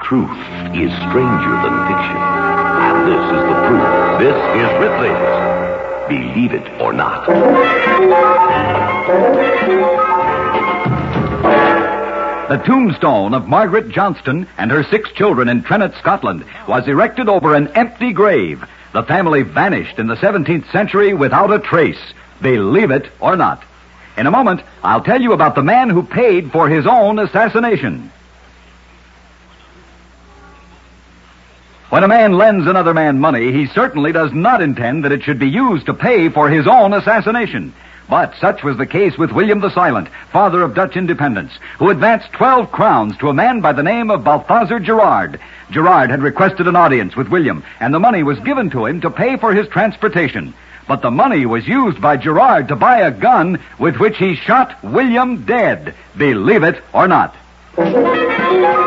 Truth is stranger than fiction. And this is the proof. This is Ripley's Believe It or Not. The tombstone of Margaret Johnston and her 6 children in Trennet, Scotland, was erected over an empty grave. The family vanished in the 17th century without a trace. Believe it or not. In a moment, I'll tell you about the man who paid for his own assassination. When a man lends another man money, he certainly does not intend that it should be used to pay for his own assassination. But such was the case with William the Silent, father of Dutch independence, who advanced 12 crowns to a man by the name of Balthazar Gerard. Gerard had requested an audience with William, and the money was given to him to pay for his transportation. But the money was used by Gerard to buy a gun with which he shot William dead. Believe it or not.